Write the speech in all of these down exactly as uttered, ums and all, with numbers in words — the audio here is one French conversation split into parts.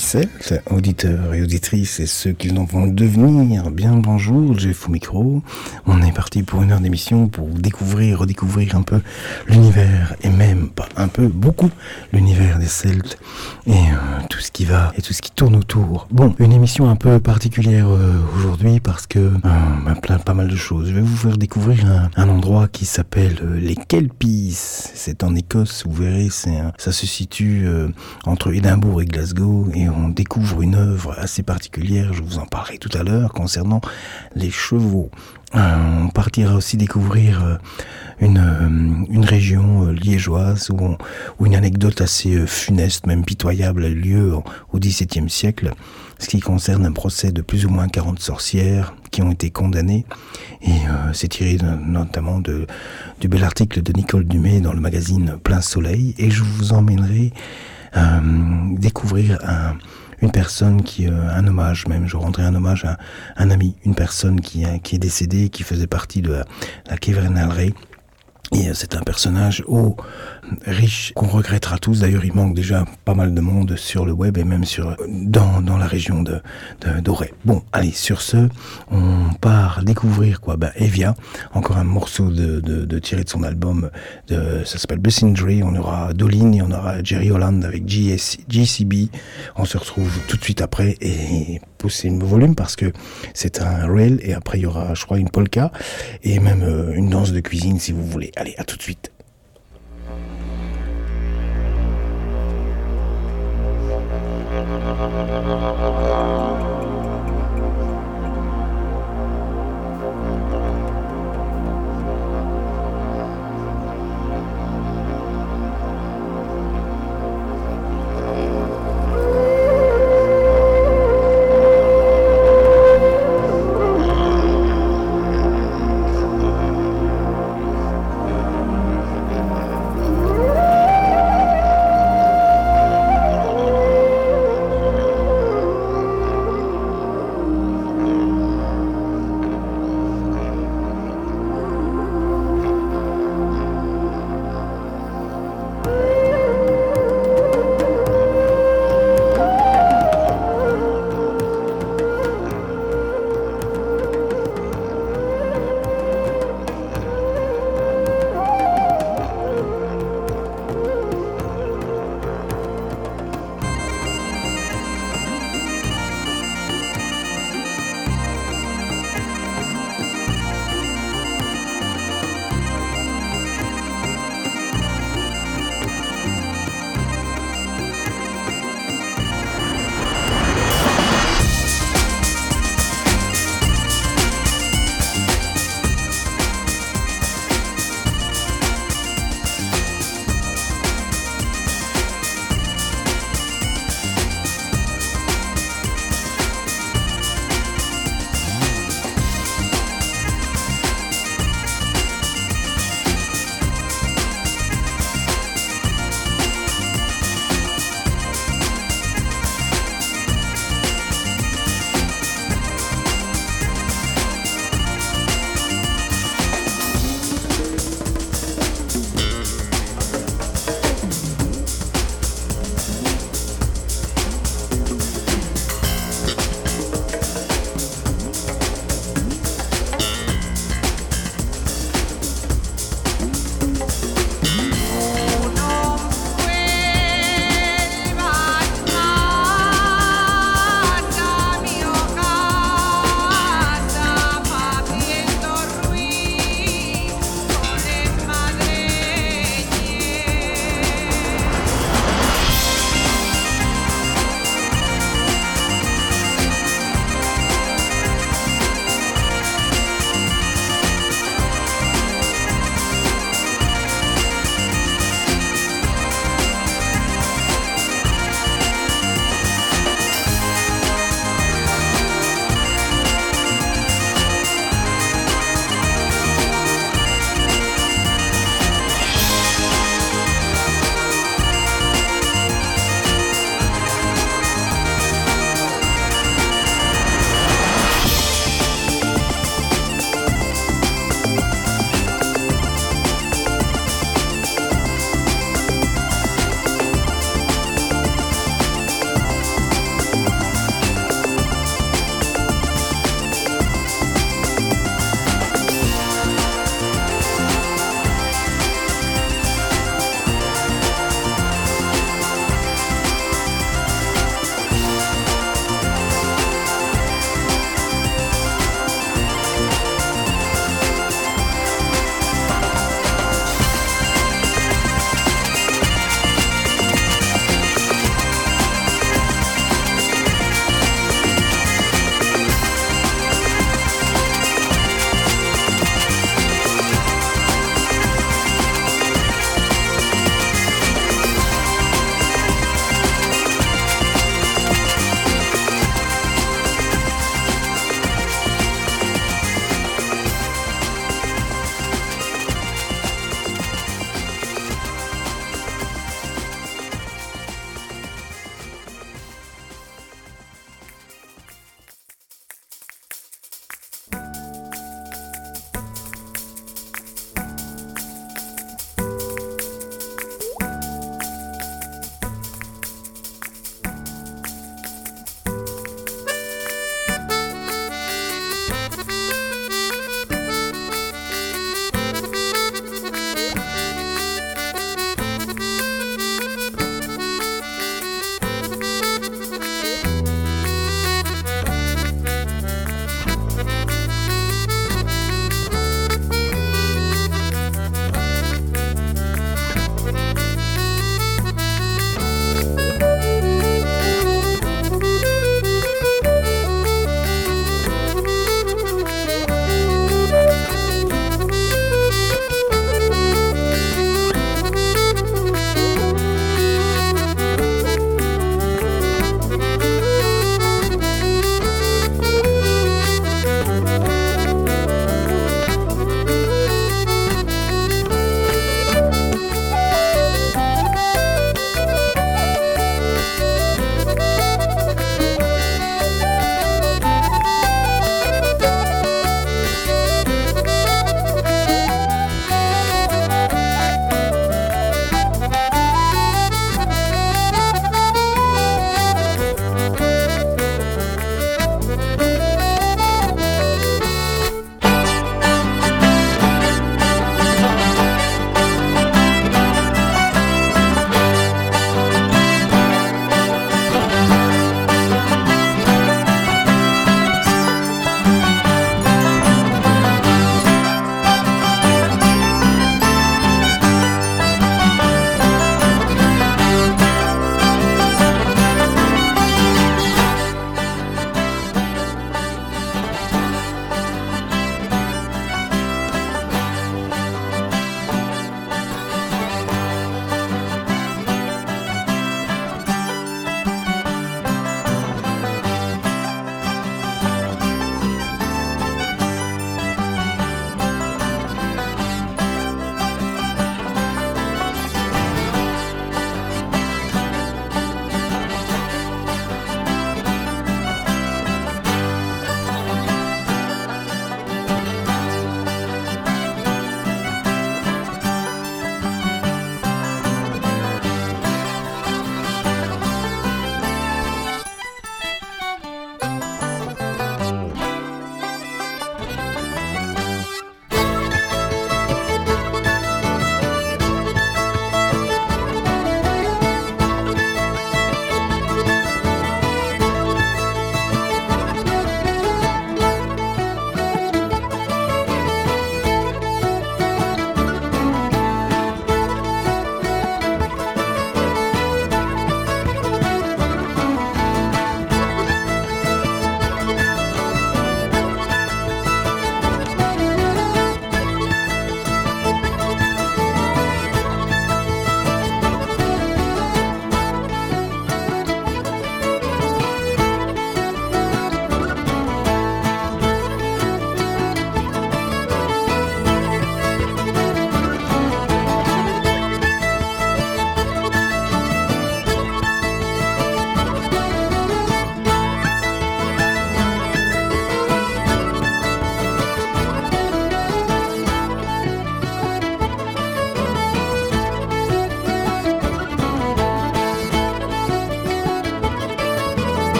Celtes, auditeurs et auditrices et ceux qui en vont devenir, bien bonjour, Jeff au micro. On est parti pour une heure d'émission pour découvrir, redécouvrir un peu l'univers et même pas un peu, beaucoup l'univers des Celtes et euh, tout ce qui va et tout ce qui tourne autour. Bon, une émission un peu particulière euh, aujourd'hui parce que euh, ben, plein, pas mal de choses. Je vais vous faire découvrir un, un endroit qui s'appelle euh, les Kelpies. C'est en Écosse, vous verrez, c'est un, ça se situe euh, entre Édimbourg et Glasgow et on découvre une œuvre assez particulière, je vous en parlerai tout à l'heure, concernant les chevaux. Euh, on partira aussi découvrir euh, une, euh, une région euh, liégeoise où, on, où une anecdote assez euh, funeste, même pitoyable, a eu lieu au, au dix-septième siècle, ce qui concerne un procès de plus ou moins quarante sorcières qui ont été condamnées. Et euh, c'est tiré de, notamment de, du bel article de Nicole Dumais dans le magazine Plein Soleil. Et je vous emmènerai euh, découvrir un... une personne qui, euh, un hommage même, je rendrai un hommage à un ami, une personne qui, euh, qui est décédée, qui faisait partie de la, la Kevernalray. Et euh, c'est un personnage haut, riche, qu'on regrettera tous. D'ailleurs, il manque déjà pas mal de monde sur le web et même sur dans, dans la région de, de d'Auray. Bon, allez, sur ce, on part découvrir quoi, bah, Evia, encore un morceau de, de, de tiré de son album, de, ça s'appelle Bussindry. On aura Dolin et on aura Jerry Holland avec G C B. On se retrouve tout de suite après et pousser le volume parce que c'est un rail et après il y aura, je crois, une polka et même euh, une danse de cuisine si vous voulez. Allez, à tout de suite.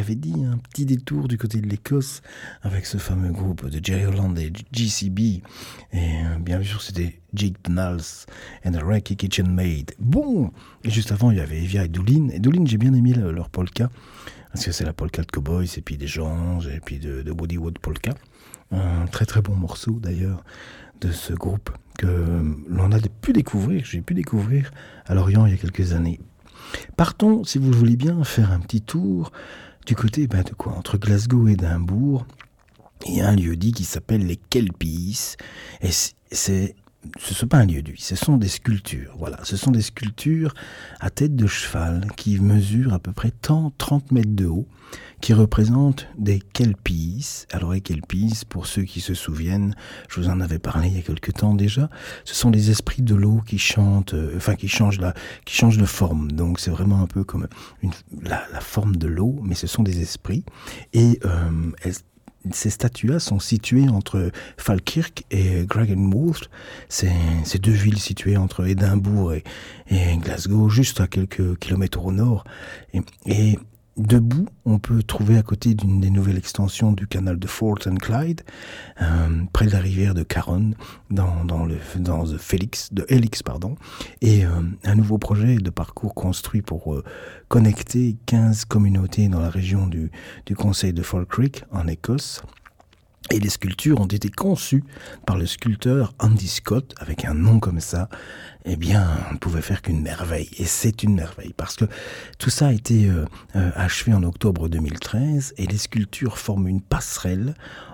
l'avais dit, un petit détour du côté de l'Écosse avec ce fameux groupe de Jerry Holland et G C B. Et euh, bien sûr, c'était Jake Donalds and the Reiki Kitchen Maid. Bon, et juste avant, il y avait Evia et Doolin. Et Doolin, j'ai bien aimé le, leur polka, parce que c'est la polka de Cowboys, et puis des gens, et puis de, de Bollywood polka. Un très très bon morceau d'ailleurs de ce groupe que l'on a pu découvrir, j'ai pu découvrir à Lorient il y a quelques années. Partons, si vous le voulez bien, faire un petit tour du côté ben, de quoi, entre Glasgow et Édimbourg. Il y a un lieu-dit qui s'appelle les Kelpies, et c'est ce n'est pas un lieu dit, ce sont des sculptures. Voilà, ce sont des sculptures à tête de cheval qui mesurent à peu près trente mètres de haut, qui représentent des kelpies. Alors les kelpies, pour ceux qui se souviennent, je vous en avais parlé il y a quelque temps déjà, ce sont les esprits de l'eau qui chantent, euh, enfin qui changent, la, qui changent de forme. Donc c'est vraiment un peu comme une, la, la forme de l'eau, mais ce sont des esprits. Et euh, elles ces statues-là sont situées entre Falkirk et Graigueulmouth. C'est, c'est deux villes situées entre Édimbourg et, et Glasgow, juste à quelques kilomètres au nord. Et, et debout, on peut trouver à côté d'une des nouvelles extensions du canal de Forth and Clyde, euh, près de la rivière de Carron, dans, dans le dans the Felix, de Helix, pardon, et euh, un nouveau projet de parcours construit pour euh, connecter quinze communautés dans la région du, du conseil de Falkirk, en Écosse. Et les sculptures ont été conçues par le sculpteur Andy Scott, avec un nom comme ça. Eh bien, on ne pouvait faire qu'une merveille. Et c'est une merveille, parce que tout ça a été euh, euh, achevé en octobre deux mille treize, et les sculptures forment une passerelle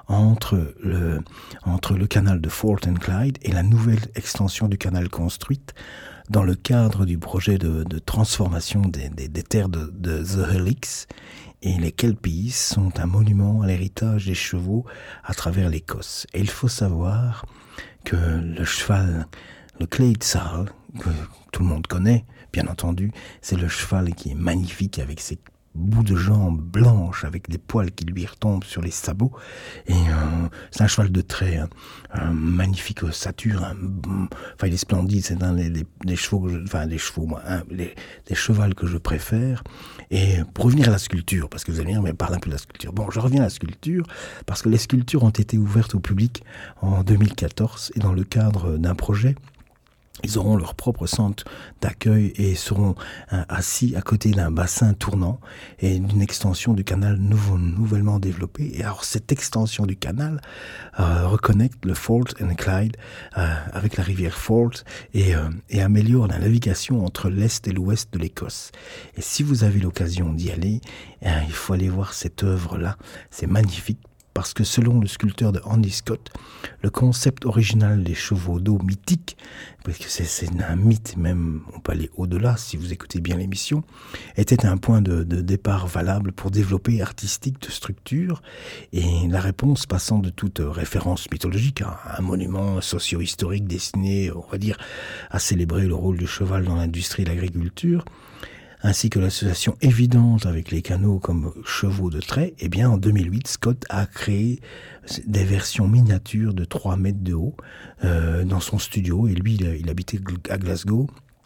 entre le, entre le canal de Forth and Clyde et la nouvelle extension du canal construite dans le cadre du projet de, de transformation des, des, des terres de, de The Helix. Et les Kelpies sont un monument à l'héritage des chevaux à travers l'Écosse. Et il faut savoir que le cheval, le Clydesdale, que tout le monde connaît, bien entendu, c'est le cheval qui est magnifique avec ses bouts de jambes blanches avec des poils qui lui retombent sur les sabots. Et euh, c'est un cheval de trait, hein, un magnifique ossature, un, enfin il est splendide, c'est un des, des, des chevaux, que je, enfin des chevaux, moi, hein, les, des chevals que je préfère. Et pour revenir à la sculpture, parce que vous allez me dire, mais parle un peu de la sculpture. Bon, je reviens à la sculpture, parce que les sculptures ont été ouvertes au public en deux mille quatorze, et dans le cadre d'un projet, ils auront leur propre centre d'accueil et seront euh, assis à côté d'un bassin tournant et d'une extension du canal nouveau, nouvellement développée. Et alors cette extension du canal euh, reconnecte le Forth and Clyde euh, avec la rivière Forth et, euh, et améliore la navigation entre l'est et l'ouest de l'Écosse. Et si vous avez l'occasion d'y aller, euh, il faut aller voir cette œuvre-là. C'est magnifique. Parce que selon le sculpteur de Andy Scott, le concept original des chevaux d'eau mythiques, parce que c'est, c'est un mythe, même on peut aller au-delà si vous écoutez bien l'émission, était un point de, de départ valable pour développer artistique de structure, et la réponse passant de toute référence mythologique à un monument socio-historique destiné, on va dire, à célébrer le rôle du cheval dans l'industrie de l'agriculture, ainsi que l'association évidente avec les canaux comme chevaux de trait, eh bien en deux mille huit, Scott a créé des versions miniatures de trois mètres de haut euh, dans son studio, et lui il, il habitait à Glasgow.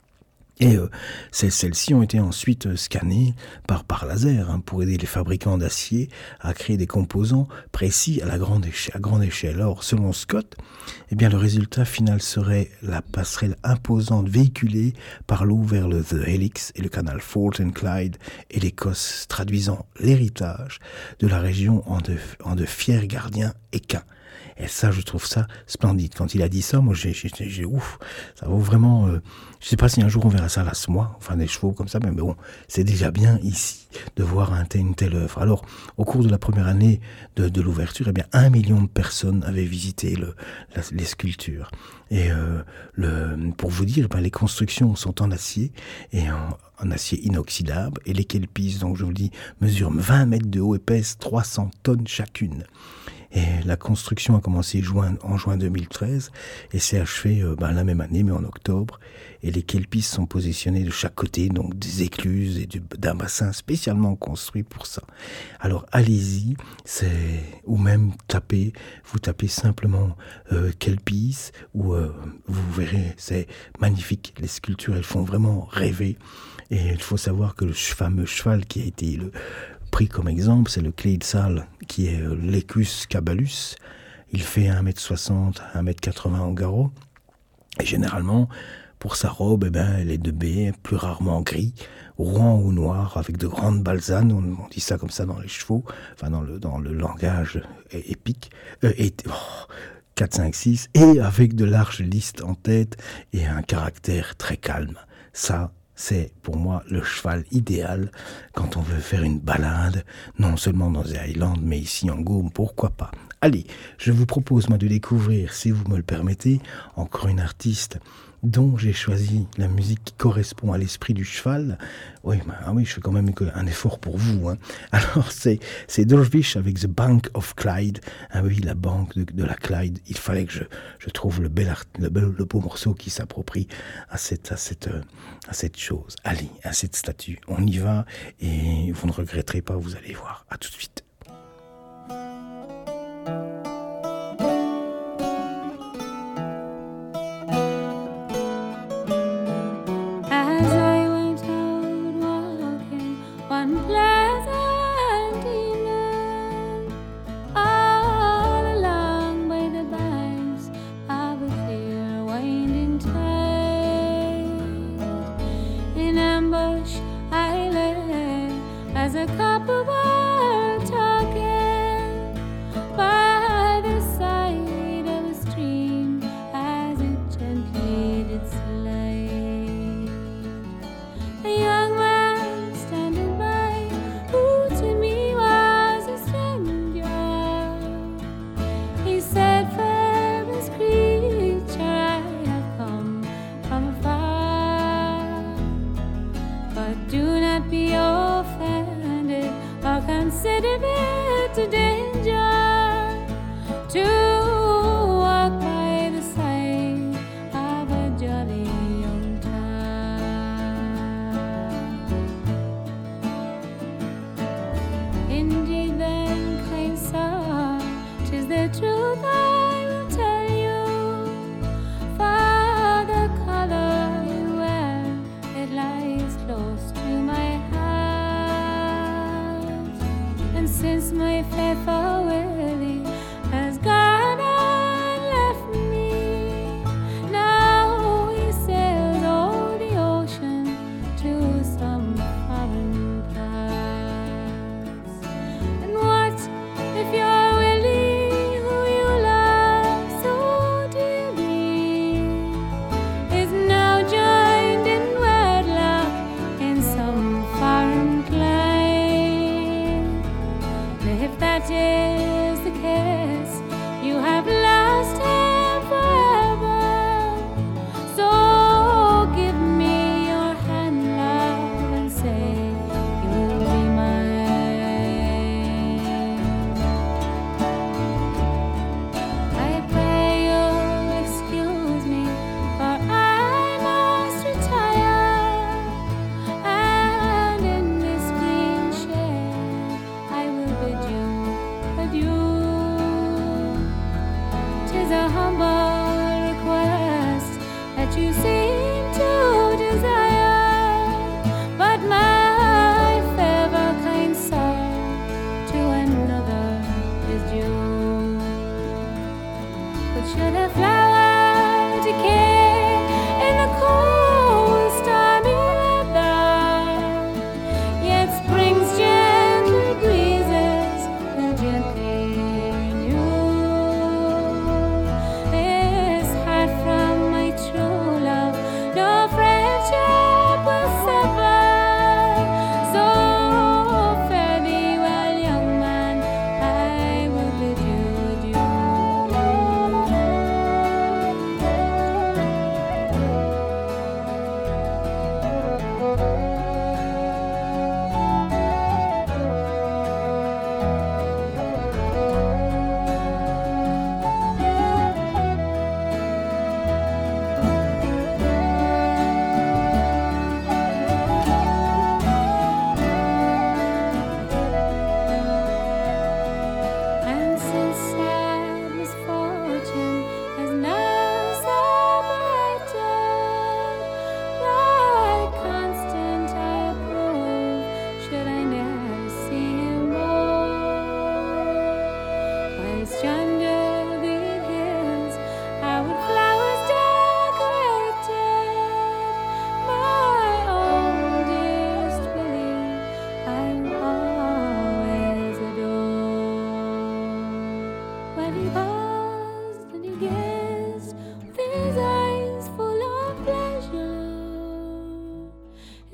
Et euh, ces, celles-ci ont été ensuite euh, scannées par, par laser hein, pour aider les fabricants d'acier à créer des composants précis à la grande échelle. À grande échelle. Alors, selon Scott, eh bien, le résultat final serait la passerelle imposante véhiculée par l'eau vers le The Helix et le canal Forth and Clyde et l'Écosse, traduisant l'héritage de la région en de, en de fiers gardiens équins. Et ça, je trouve ça splendide. Quand il a dit ça, moi, j'ai, j'ai, j'ai ouf, ça vaut vraiment... Euh, je sais pas si un jour on verra ça à la S M O A, enfin des chevaux comme ça, mais bon, c'est déjà bien ici de voir un tel, une telle œuvre. Alors, au cours de la première année de, de l'ouverture, eh bien, un million de personnes avaient visité le, la, les sculptures. Et euh, le, pour vous dire, ben, les constructions sont en acier et en, en acier inoxydable. Et les kelpies, donc je vous le dis, mesurent vingt mètres de haut et pèsent trois cents tonnes chacune. Et la construction a commencé juin, en juin deux mille treize et s'est achevée euh, ben, la même année, mais en octobre. Et les kelpies sont positionnés de chaque côté, donc des écluses et du, d'un bassin spécialement construit pour ça. Alors allez-y, c'est, ou même tapez, vous tapez simplement euh, kelpies, ou euh, vous verrez, c'est magnifique. Les sculptures, elles font vraiment rêver. Et il faut savoir que le fameux cheval qui a été le pris comme exemple, c'est le Clydesdale, qui est euh, l'Equus caballus. Il fait un mètre soixante, un mètre quatre-vingts au garrot. Et généralement, pour sa robe, eh ben, elle est de baie, plus rarement gris, rouen ou noir, avec de grandes balsanes, on, on dit ça comme ça dans les chevaux, enfin dans le, dans le langage épique, euh, et, oh, quatre, cinq, six, et avec de larges listes en tête et un caractère très calme. Ça, c'est pour moi le cheval idéal quand on veut faire une balade, non seulement dans les Highlands, mais ici en Gaume, pourquoi pas. Allez, je vous propose moi de découvrir, si vous me le permettez, encore une artiste dont j'ai choisi la musique qui correspond à l'esprit du cheval. Oui, bah, ah oui, je fais quand même un effort pour vous. Hein. Alors, c'est, c'est Dervish avec The Bank of Clyde. Ah oui, la banque de, de la Clyde. Il fallait que je, je trouve le, bel art, le, bel, le beau morceau qui s'approprie à cette, à, cette, à cette chose. Allez, à cette statue. On y va et vous ne regretterez pas, vous allez voir. À tout de suite. If that is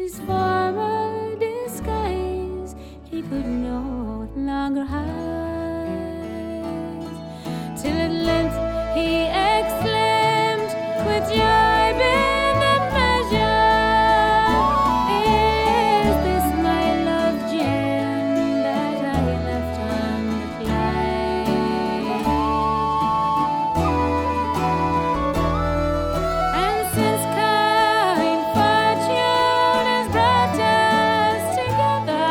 this former disguise he could no longer hide, till at length he exclaimed with joy beyond the measure, is this my love gem that I left on the Clyde? And since kind fortune has brought us together,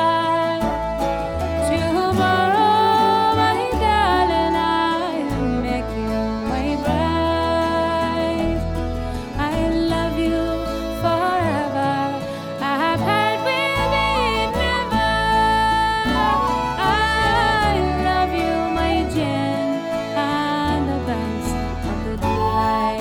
tomorrow, my darling, I'll make you my bride. I love you forever. Our part will be never. I love you, my Jane, on the banks of the Clyde.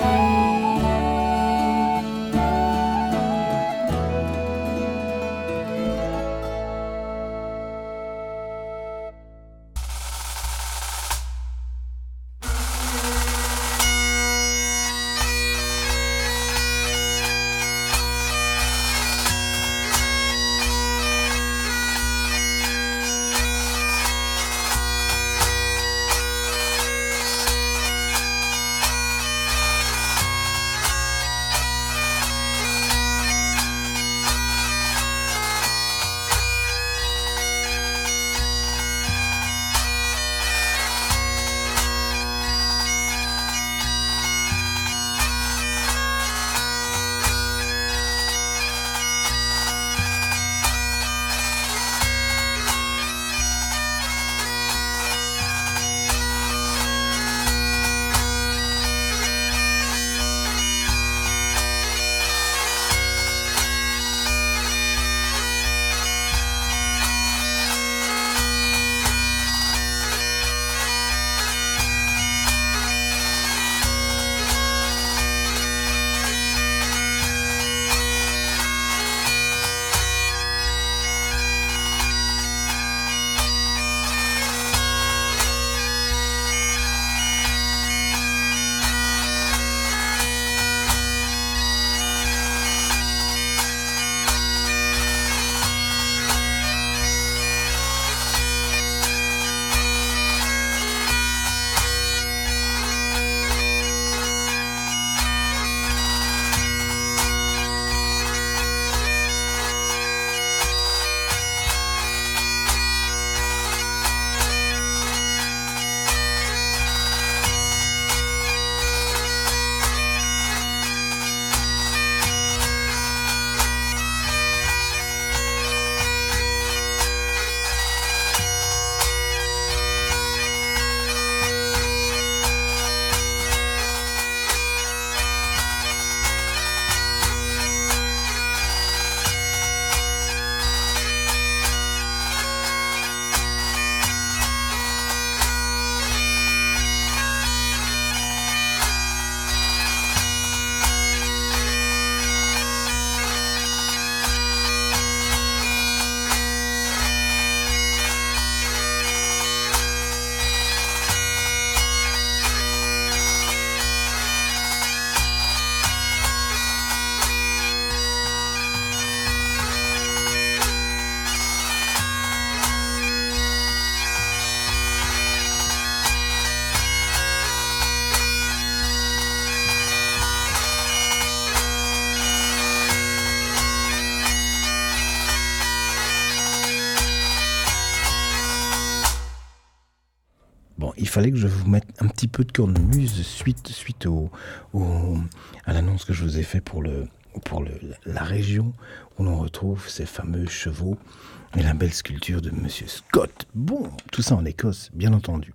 il fallait que je vous mette un petit peu de cornemuse suite, suite au, au, à l'annonce que je vous ai faite pour, le, pour le, la région où l'on retrouve ces fameux chevaux et la belle sculpture de Monsieur Scott. Bon, tout ça en Écosse, bien entendu.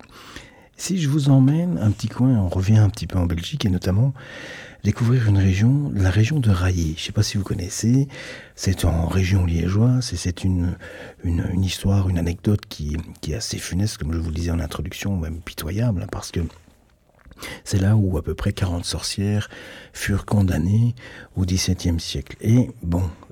Si je vous emmène un petit coin, on revient un petit peu en Belgique et notamment découvrir une région, la région de Raillé. Je ne sais pas si vous connaissez, c'est en région liégeoise et c'est une, une, une histoire, une anecdote qui, qui est assez funeste, comme je vous le disais en introduction, même pitoyable, parce que c'est là où à peu près quarante sorcières furent condamnées au dix-septième siècle. Et bon,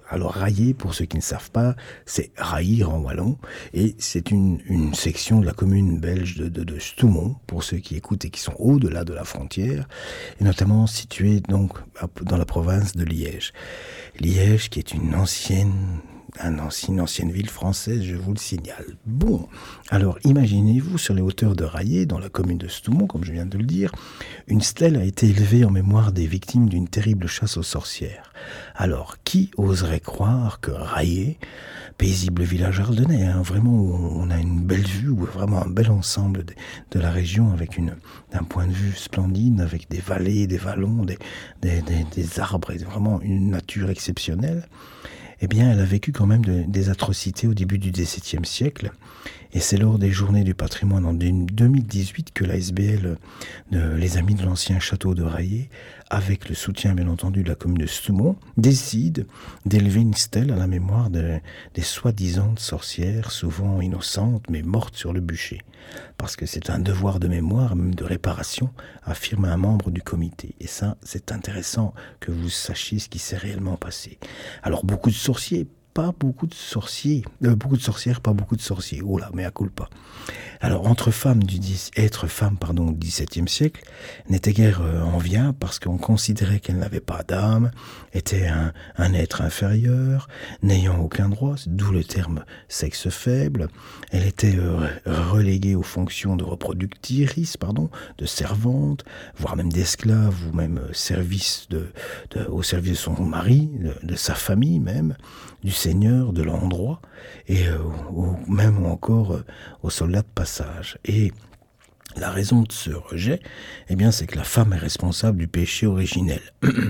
Alors railler, pour ceux qui ne savent pas, c'est raillir en wallon, et c'est une, une section de la commune belge de, de, de Stoumont, pour ceux qui écoutent et qui sont au-delà de la frontière, et notamment située donc dans la province de Liège. Liège qui est une ancienne... Un ancien, une ancienne ville française, je vous le signale. Bon, alors imaginez-vous sur les hauteurs de Raillé, dans la commune de Stoumont, comme je viens de le dire, une stèle a été élevée en mémoire des victimes d'une terrible chasse aux sorcières. Alors, qui oserait croire que Raillé, paisible village ardennais, hein, vraiment où on a une belle vue, où vraiment un bel ensemble de, de la région, avec une, un point de vue splendide, avec des vallées, des vallons, des, des, des, des arbres, et vraiment une nature exceptionnelle, eh bien, elle a vécu quand même de, des atrocités au début du dix-septième siècle. Et c'est lors des Journées du patrimoine en deux mille dix-huit que l'A S B L, de, les Amis de l'ancien château de Raillé, avec le soutien bien entendu de la commune de Stoumont, décide d'élever une stèle à la mémoire de, des soi-disant sorcières, souvent innocentes, mais mortes sur le bûcher. Parce que c'est un devoir de mémoire, même de réparation, affirme un membre du comité. Et ça, c'est intéressant que vous sachiez ce qui s'est réellement passé. Alors, beaucoup de sorciers, pas beaucoup de sorciers, euh, beaucoup de sorcières, pas beaucoup de sorciers. Oh là, mea culpa. Alors, entre femmes du dix, être femme, pardon, du dix-septième siècle, n'était guère euh, enviable parce qu'on considérait qu'elle n'avait pas d'âme, était un, un être inférieur, n'ayant aucun droit, d'où le terme sexe faible. Elle était euh, reléguée aux fonctions de reproductrice, pardon, de servante, voire même d'esclave, ou même euh, service de, de, au service de son mari, de, de sa famille même, du seigneur, de l'endroit, et euh, ou même encore euh, aux soldats de passage. Et la raison de ce rejet, eh bien, c'est que la femme est responsable du péché originel.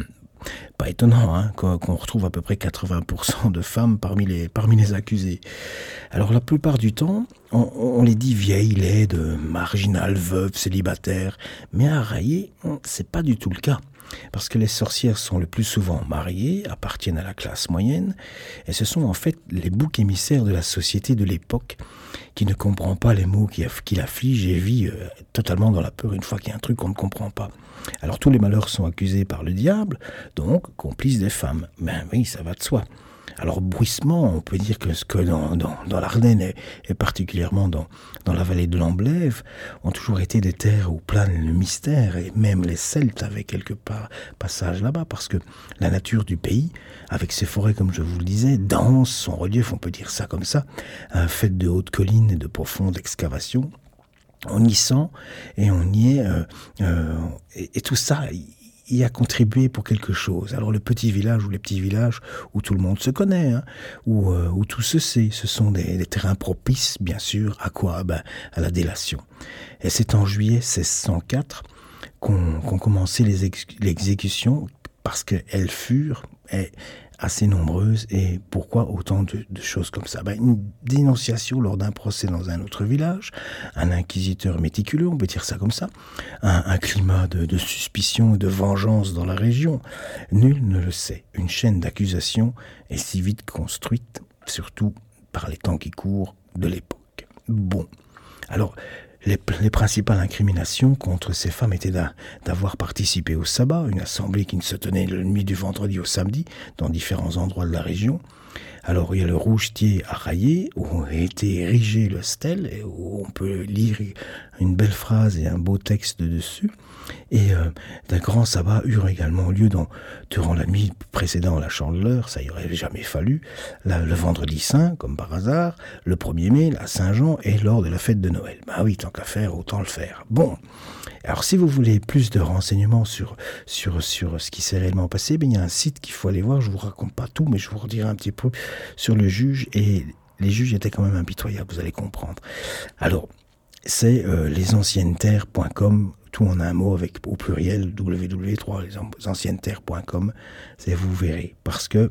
Pas étonnant, hein, qu'on, qu'on retrouve à peu près quatre-vingts pour cent de femmes parmi les, parmi les accusés. Alors la plupart du temps, on, on les dit vieilles, laides, marginales, veuves, célibataires, mais à Raillé, c'est pas du tout le cas. Parce que les sorcières sont le plus souvent mariées, appartiennent à la classe moyenne, et ce sont en fait les boucs émissaires de la société de l'époque qui ne comprend pas les mots qui, qui l'affligent et vit euh, totalement dans la peur une fois qu'il y a un truc qu'on ne comprend pas. Alors tous les malheurs sont accusés par le diable, donc complices des femmes. Ben oui, ça va de soi. Alors bruissement, on peut dire que ce que dans, dans, dans l'Ardenne et, et particulièrement dans, dans la vallée de l'Amblève ont toujours été des terres où plane le mystère, et même les Celtes avaient quelque part passage là-bas, parce que la nature du pays, avec ses forêts comme je vous le disais, dense, son relief, on peut dire ça comme ça, euh, fait de hautes collines et de profondes excavations, on y sent et on y est, euh, euh, et, et tout ça y a contribué pour quelque chose. Alors le petit village ou les petits villages où tout le monde se connaît, hein, où, euh, où tout se sait, ce sont des, des terrains propices, bien sûr, à quoi? Ben, à la délation. Et c'est en juillet seize cent quatre qu'on, qu'on commençait les ex- l'exécution, parce qu'elles furent et, assez nombreuses. Et pourquoi autant de, de choses comme ça? Ben, une dénonciation lors d'un procès dans un autre village, un inquisiteur méticuleux, on peut dire ça comme ça, un, un climat de, de suspicion et de vengeance dans la région. Nul ne le sait. Une chaîne d'accusations est si vite construite, surtout par les temps qui courent de l'époque. Bon, alors... Les, les principales incriminations contre ces femmes étaient d'a, d'avoir participé au sabbat, une assemblée qui ne se tenait la nuit du vendredi au samedi, dans différents endroits de la région. Alors il y a le Rougetier à Raillé, où a été érigé le stèle, et où on peut lire une belle phrase et un beau texte dessus. Et euh, d'un grand sabbat eurent également lieu dans, durant la nuit précédant la Chandeleur, ça y aurait jamais fallu, la, le vendredi saint, comme par hasard, le premier mai, la Saint-Jean, et lors de la fête de Noël. Ben oui, tant qu'à faire, autant le faire. Bon, alors si vous voulez plus de renseignements sur, sur, sur ce qui s'est réellement passé, ben, il y a un site qu'il faut aller voir, je vous raconte pas tout, mais je vous redirai un petit peu sur le juge, et les juges étaient quand même impitoyables, vous allez comprendre. Alors, c'est euh, les anciennes terres point com, tout en un mot avec au pluriel, w w w point les anciennes terres point com, c'est vous verrez. Parce que,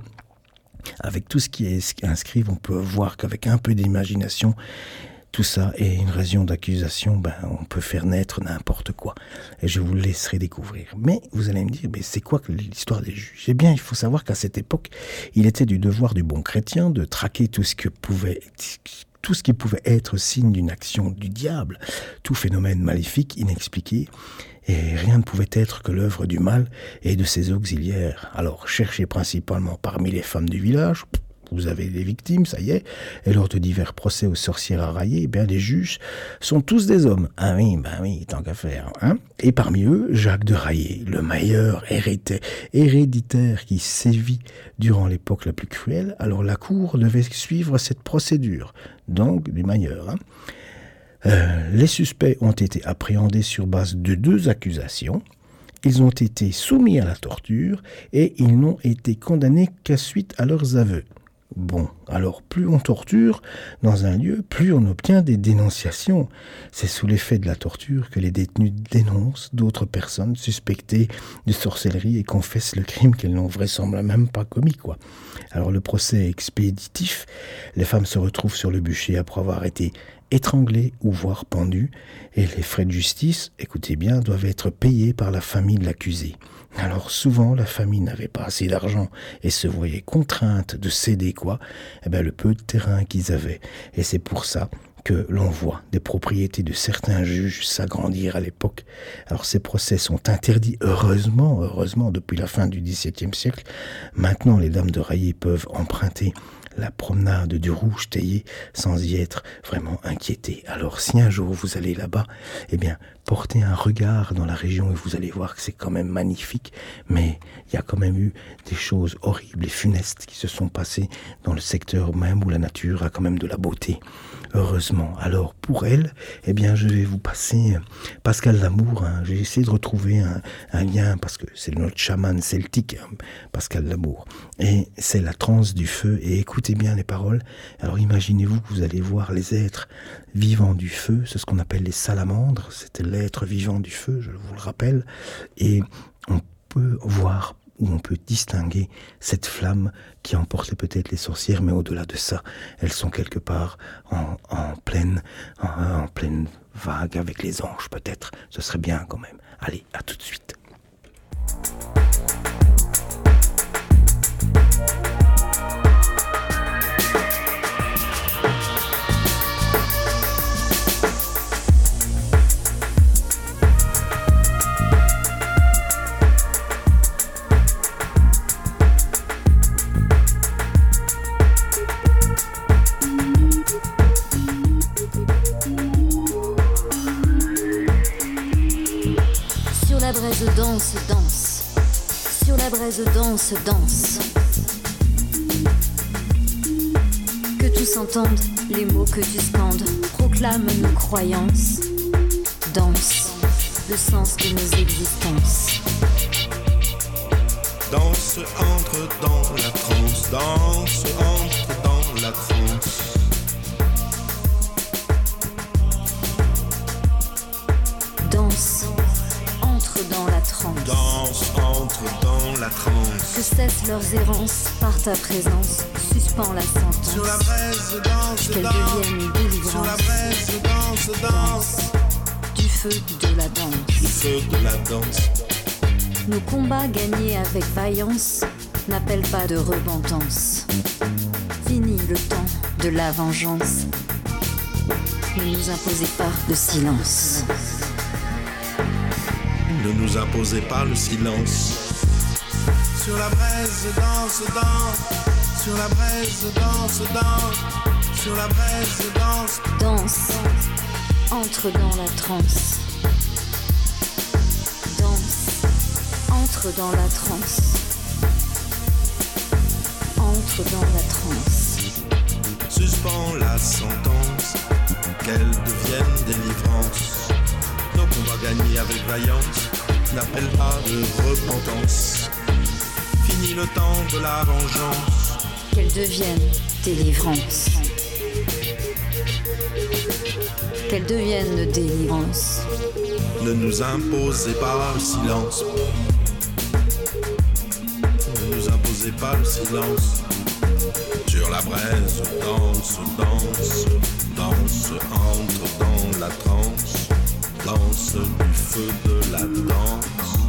avec tout ce qui est inscrit, on peut voir qu'avec un peu d'imagination, tout ça est une raison d'accusation, ben, on peut faire naître n'importe quoi. Et je vous le laisserai découvrir. Mais vous allez me dire, mais c'est quoi l'histoire des juges? Eh bien, il faut savoir qu'à cette époque, il était du devoir du bon chrétien de traquer tout ce que pouvait... tout tout ce qui pouvait être signe d'une action du diable, tout phénomène maléfique, inexpliqué, et rien ne pouvait être que l'œuvre du mal et de ses auxiliaires. Alors, cherchez principalement parmi les femmes du village, vous avez des victimes, ça y est, et lors de divers procès aux sorcières à railler, eh bien, les juges sont tous des hommes. Ah oui, ben oui, tant qu'à faire. Hein. Et parmi eux, Jacques de Raillé, le meilleur hérité, héréditaire qui sévit durant l'époque la plus cruelle. Alors la cour devait suivre cette procédure, donc du meilleur. Hein. Euh, les suspects ont été appréhendés sur base de deux accusations. Ils ont été soumis à la torture et ils n'ont été condamnés qu'à suite à leurs aveux. Bon, alors plus on torture dans un lieu, plus on obtient des dénonciations. C'est sous l'effet de la torture que les détenus dénoncent d'autres personnes suspectées de sorcellerie et confessent le crime qu'elles n'ont vraisemblablement même pas commis, quoi. Alors le procès est expéditif, les femmes se retrouvent sur le bûcher après avoir été étranglées ou voire pendues, et les frais de justice, écoutez bien, doivent être payés par la famille de l'accusé. Alors souvent, la famille n'avait pas assez d'argent et se voyait contrainte de céder quoi Eh bien, le peu de terrain qu'ils avaient. Et c'est pour ça que l'on voit des propriétés de certains juges s'agrandir à l'époque. Alors ces procès sont interdits, heureusement, heureusement, depuis la fin du dix-septième siècle. Maintenant, les dames de Raillé peuvent emprunter la promenade du Rouge Taillé sans y être vraiment inquiété. Alors si un jour vous allez là-bas, eh bien portez un regard dans la région et vous allez voir que c'est quand même magnifique, mais il y a quand même eu des choses horribles et funestes qui se sont passées dans le secteur même où la nature a quand même de la beauté. Heureusement. Alors pour elle, eh bien je vais vous passer Pascal Lamour. Hein. J'ai essayé de retrouver un, un lien parce que c'est notre chaman celtique, hein, Pascal Lamour. Et c'est la transe du feu. Et écoutez bien les paroles. Alors imaginez-vous que vous allez voir les êtres vivants du feu. C'est ce qu'on appelle les salamandres. C'était l'être vivant du feu, je vous le rappelle. Et on peut voir où on peut distinguer cette flamme qui emportait peut-être les sorcières, mais au-delà de ça, elles sont quelque part en, en, pleine, en, en pleine vague avec les anges peut-être. Ce serait bien quand même. Allez, à tout de suite. Danse, danse, sur la braise danse, danse. Que tous entendent les mots que tu scandes, proclame nos croyances. Danse, le sens de nos existences. Danse, entre dans la transe, danse, entre dans la transe. Danse, entre dans la transe. Danse, entre dans la transe. Que cessent leurs errances par ta présence. Suspends la sentence. Sur la braise, danse, qu'elle danse. devienne délivrance. Sur la braise, danse, danse. Du feu de la danse. Du feu de la danse. Nos combats gagnés avec vaillance n'appellent pas de repentance. Fini le temps de la vengeance. Ne nous imposez pas le silence. Ne nous imposez pas le silence. Sur la braise, danse, danse. Sur la braise, danse, danse. Sur la braise, danse. Danse, entre dans la transe. Danse, entre dans la transe. Entre dans la transe. Suspends la sentence, qu'elle devienne délivrance. Nos combats gagnés avec vaillance n'appellent pas de repentance. Fini le temps de la vengeance. Qu'elle devienne délivrance. Qu'elle devienne délivrance. Ne nous imposez pas le silence. Ne nous imposez pas le silence. Sur la braise, danse, danse, danse, entre dans la transe. Danse du feu de la danse.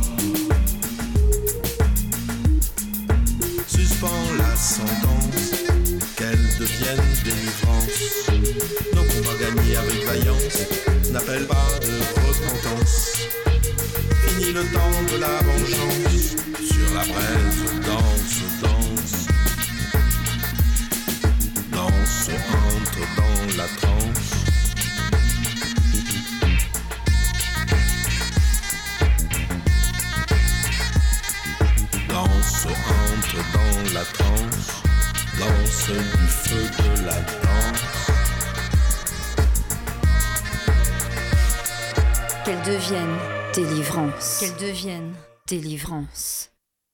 Suspends la sentence, qu'elle devienne délivrance. Donc on va gagner avec vaillance, n'appelle pas de repentance. Fini le temps de la vengeance, sur la braise danse, danse. Danse, entre dans la transe. Danse, entre dans la transe. Danse du feu de la danse. Qu'elle devienne délivrance. Qu'elle devienne délivrance.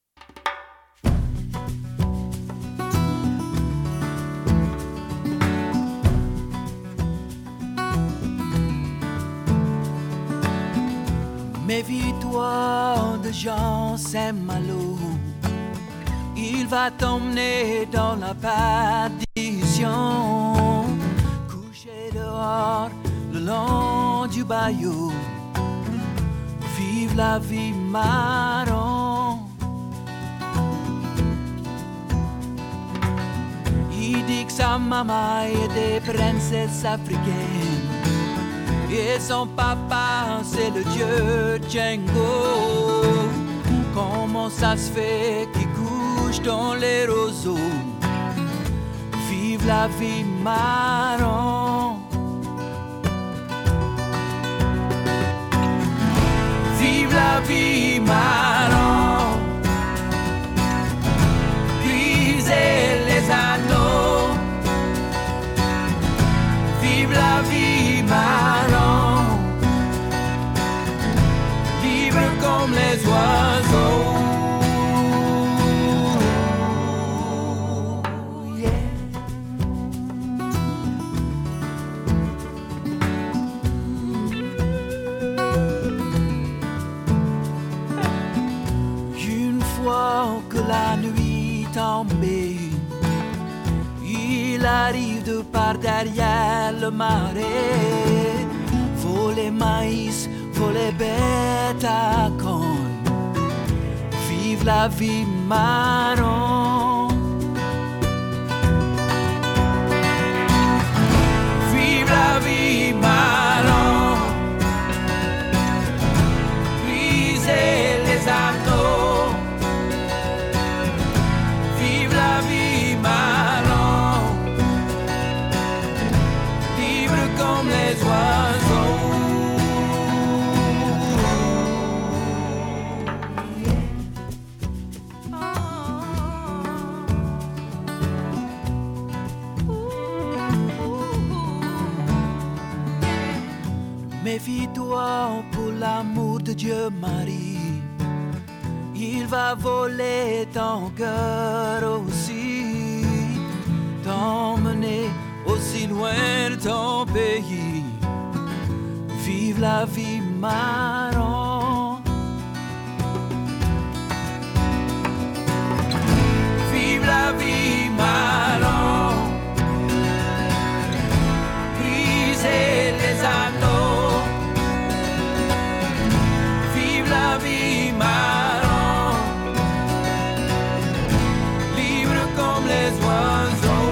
Méfie-toi de Jean Saint-Malo, il va t'emmener dans la perdition. Couché dehors le long du bayou, vive la vie marron. Il dit que sa maman est des princesses africaines et son papa c'est le dieu Django. Comment ça se fait qu'il couche dans les roseaux? Vive la vie marron. Vive la vie marron. Brisez les anneaux. Vive la vie marron. Libre comme les oiseaux. La nuit tombée, il arrive de par derrière le marais, voler maïs, voler bêtes à cornes. Vive la vie marron. Vive la vie marron. Brisez les anneaux. La vie marron, libre comme les oiseaux. Méfie-toi pour l'amour de Dieu, Marie. Il va voler ton cœur aussi, t'emmener aussi loin de ton pays. Vive la vie marron. Vive la vie marron. Brisez les anneaux. Vive la vie marron. Comme les oiseaux.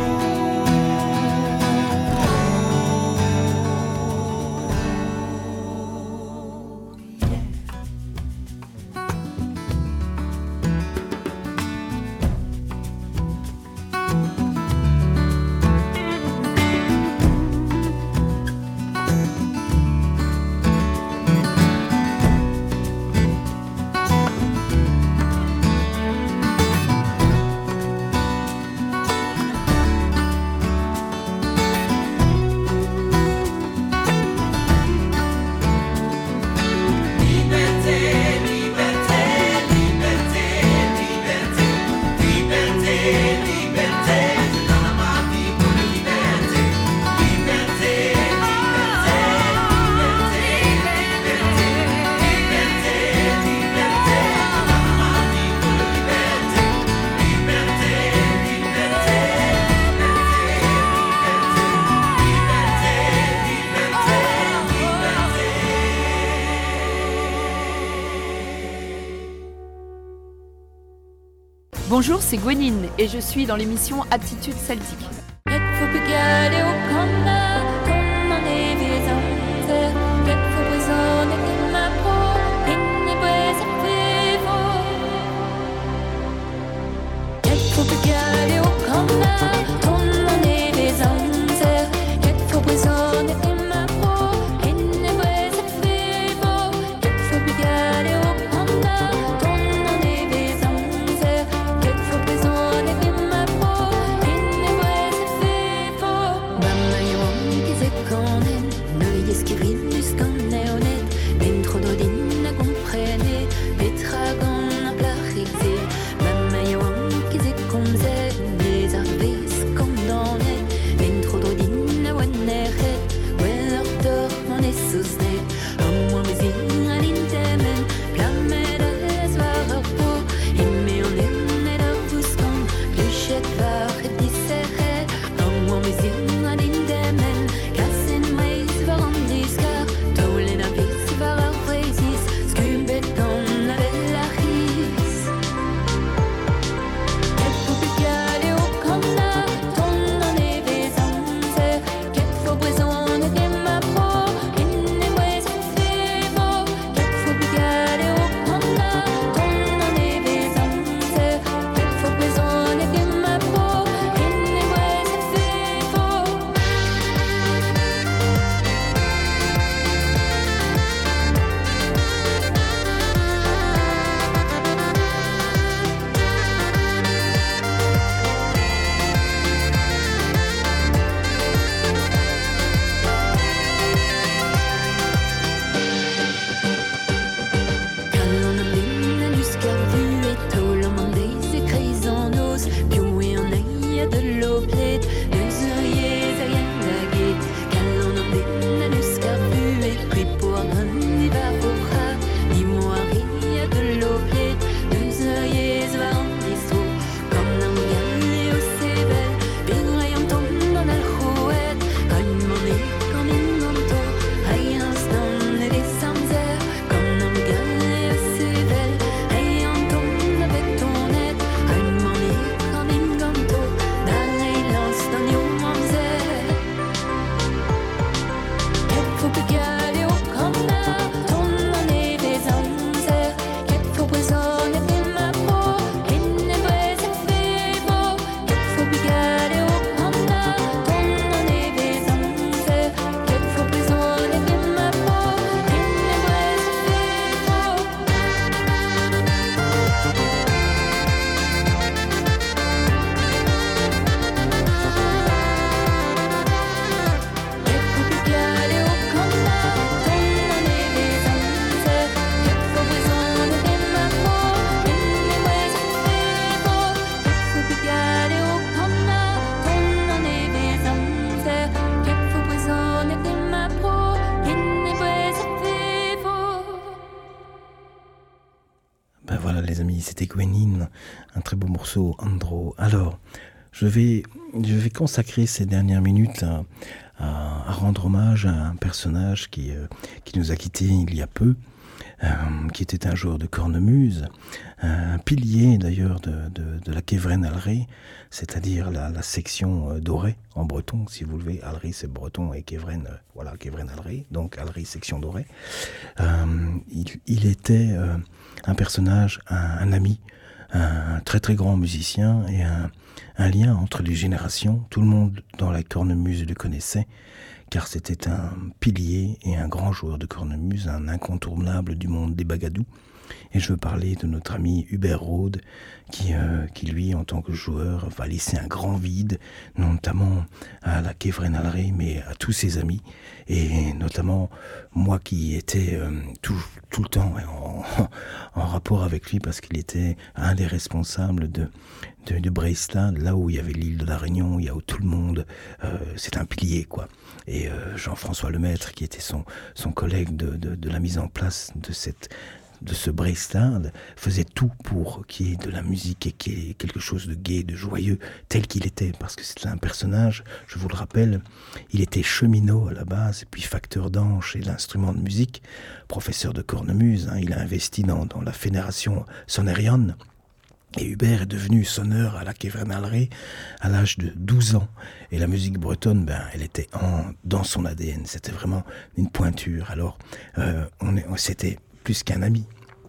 Bonjour, c'est Gwenine et je suis dans l'émission Attitude Celtique. Ett för begärlig och komma l'eau plaide, deux oeillets à rien d'aguet, qu'allons en bune à l'escarbu, et puis pour un hiver au bras, dis-moi, il y a de l'eau plaide, deux oeillets va en bistrot, comme un galé au sével, bien rayon tombe dans la rouette, quand il m'en est, quand il m'en tombe, rien stand et des samzères, comme un galé au sével, rayon tombe avec ton aide, quand il m'en est, quand il m'en tombe, dans les lances dans les mamzères. Qu'est faut que galé au canard, ton année des samzères, qu'est faut présenter des ma peau, qu'il n'est vrai c'est fait beau, qu'est faut que galé au canard, ton année des samzères, qu'est faut présenter des ma peau, qu'il n'est vrai c'est fait beau. Qu'est faut que galé au canard, ton année des samzères, qu'est faut présenter des ma peau, qu'il n'est vrai c'est fait beau. Qu'est faut que galé au canard, ton année des samzères, qu'est faut présenter des ma peau, qu'il n'est vrai c'est fait beau. Ben voilà les amis, c'était Gwenin, un très beau morceau, Andro. Alors, je vais, je vais consacrer ces dernières minutes à, à- à rendre hommage à un personnage qui, euh, qui nous a quittés il y a peu, euh, qui était un joueur de cornemuse, un pilier d'ailleurs de, de, de la Kevren Alré, c'est-à-dire la, la section euh, dorée en breton, si vous le voulez. Alré c'est breton et Kevren, euh, voilà, Kevren Alré, donc Alré section dorée. Euh, il, il était euh, un personnage, un, un ami, un très très grand musicien et un, un lien entre les générations. Tout le monde dans la cornemuse le connaissait, car c'était un pilier et un grand joueur de cornemuse, un incontournable du monde des bagadous. Et je veux parler de notre ami Hubert Rode, qui, euh, qui lui, en tant que joueur, va laisser un grand vide, notamment à la Kevren Alré, mais à tous ses amis, et notamment moi qui étais euh, tout, tout le temps ouais, en, en rapport avec lui, parce qu'il était un des responsables de, de, de Breistad, là où il y avait l'île de la Réunion, il y a où tout le monde, euh, c'est un pilier, quoi. Et euh, Jean-François Lemaître, qui était son, son collègue de, de, de la mise en place de cette de ce Breistad, faisait tout pour qu'il y ait de la musique et qu'il y ait quelque chose de gai, de joyeux, tel qu'il était, parce que c'était un personnage, je vous le rappelle, il était cheminot à la base, et puis facteur d'anche et d'instruments de musique, professeur de cornemuse, hein, il a investi dans, dans la fédération sonnérienne, et Hubert est devenu sonneur à la Kevren Alré à l'âge de douze ans. Et la musique bretonne, ben, elle était en, dans son A D N, c'était vraiment une pointure. Alors, euh, on est, c'était plus qu'un ami,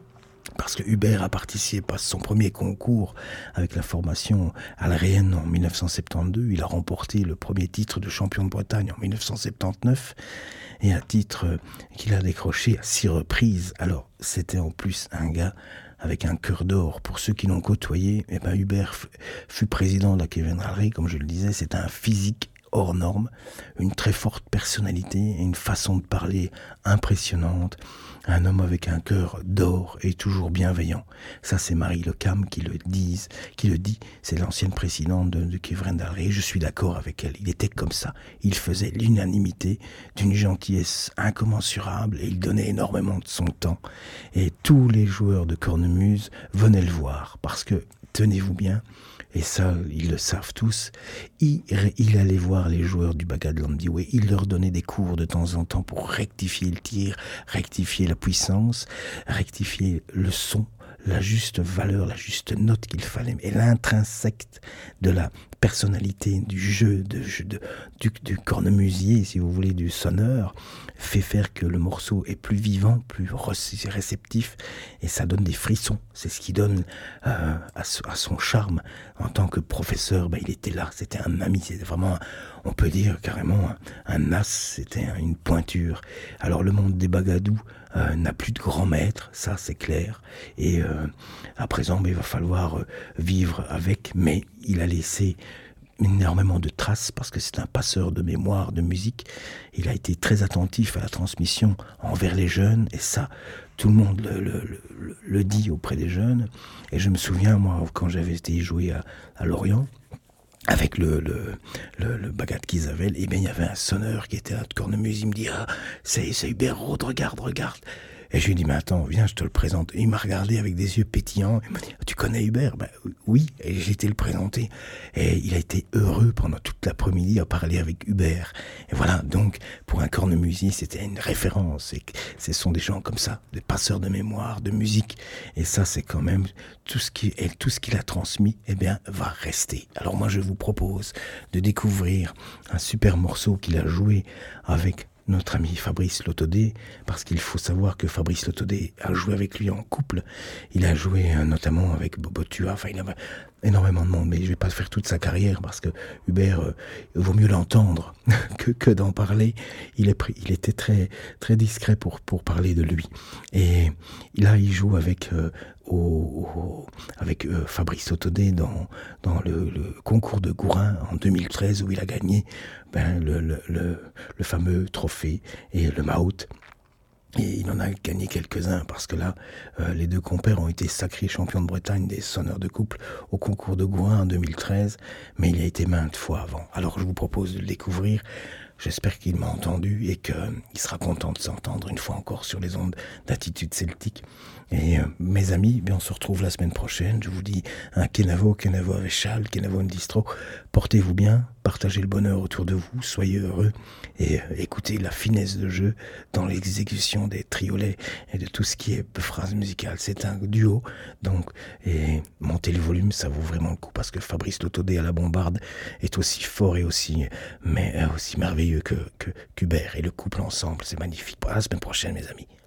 parce que Hubert a participé à son premier concours avec la formation alréenne en mille neuf cent soixante-douze. Il a remporté le premier titre de champion de Bretagne en mille neuf cent soixante-dix-neuf, et un titre qu'il a décroché à six reprises. Alors, c'était en plus un gars avec un cœur d'or. Pour ceux qui l'ont côtoyé, eh ben Hubert f- fut président de la Kevren Alré, comme je le disais, c'est un physique hors norme, une très forte personnalité et une façon de parler impressionnante, un homme avec un cœur d'or et toujours bienveillant. Ça, c'est Marie Lecam qui le dit, qui le dit, c'est l'ancienne présidente de, de Kevren Alré. Je suis d'accord avec elle, il était comme ça, il faisait l'unanimité, d'une gentillesse incommensurable, et il donnait énormément de son temps. Et tous les joueurs de cornemuse venaient le voir, parce que, tenez-vous bien, et ça, ils le savent tous, il, il allait voir les joueurs du Bagad Landiwé, il leur donnait des cours de temps en temps pour rectifier le tir, rectifier la puissance, rectifier le son, la juste valeur, la juste note qu'il fallait, et l'intrinsèque de la personnalité du jeu, de, de, du, du cornemusier, si vous voulez, du sonneur, fait faire que le morceau est plus vivant, plus réceptif, et ça donne des frissons. C'est ce qui donne euh, à, à son charme. En tant que professeur, ben, il était là, c'était un ami, c'était vraiment, on peut dire carrément un, un as, c'était une pointure. Alors le monde des bagadous euh, n'a plus de grands maîtres, ça c'est clair, et euh, à présent ben, il va falloir euh, vivre avec, mais il a laissé énormément de traces parce que c'est un passeur de mémoire, de musique. Il a été très attentif à la transmission envers les jeunes, et ça, tout le monde le, le, le, le dit auprès des jeunes. Et je me souviens, moi, quand j'avais été joué à, à Lorient, avec le, le, le, le bagat qu'ils avaient, et bien il y avait un sonneur qui était là de cornemuse, il me dit « Ah, c'est, c'est Hubert Roth, regarde, regarde !» Et je lui ai dit « Mais attends, viens, je te le présente. » Et il m'a regardé avec des yeux pétillants, il m'a dit « Tu connais Hubert ?» Ben oui, et j'ai été le présenter. Et il a été heureux pendant toute l'après-midi à parler avec Hubert. Et voilà, donc, pour un cornemusiste, c'était une référence. Et ce sont des gens comme ça, des passeurs de mémoire, de musique. Et ça, c'est quand même tout ce qui, et tout ce qu'il a transmis, eh bien, va rester. Alors moi, je vous propose de découvrir un super morceau qu'il a joué avec notre ami Fabrice Lotodé, parce qu'il faut savoir que Fabrice Lotodé a joué avec lui en couple. Il a joué euh, notamment avec Bobo Tua, enfin il avait énormément de monde, mais je vais pas faire toute sa carrière parce que Hubert, euh, il vaut mieux l'entendre que, que d'en parler. Il, est pris, il était très, très discret pour, pour parler de lui. Et là, il joue avec, euh, au, au, avec euh, Fabrice Lotodé dans, dans le, le concours de Gourin en deux mille treize où il a gagné ben, le, le, le, le fameux trophée et le Maout. Et il en a gagné quelques-uns parce que là, euh, les deux compères ont été sacrés champions de Bretagne des sonneurs de couple au concours de Gouin en deux mille treize, mais il a été maintes fois avant. Alors je vous propose de le découvrir. J'espère qu'il m'a entendu et qu'il sera content de s'entendre une fois encore sur les ondes d'Attitude Celtique. Et euh, mes amis, bien, on se retrouve la semaine prochaine. Je vous dis un Kenavo, Kenavo avec Charles, Kenavo en distro. Portez-vous bien, partagez le bonheur autour de vous, soyez heureux et euh, écoutez la finesse de jeu dans l'exécution des triolets et de tout ce qui est phrase musicale. C'est un duo, donc, et montez le volume, ça vaut vraiment le coup parce que Fabrice Lotodé à la bombarde est aussi fort et aussi, mais, euh, aussi merveilleux que, que qu'Hubert et le couple ensemble. C'est magnifique. À la semaine prochaine, mes amis.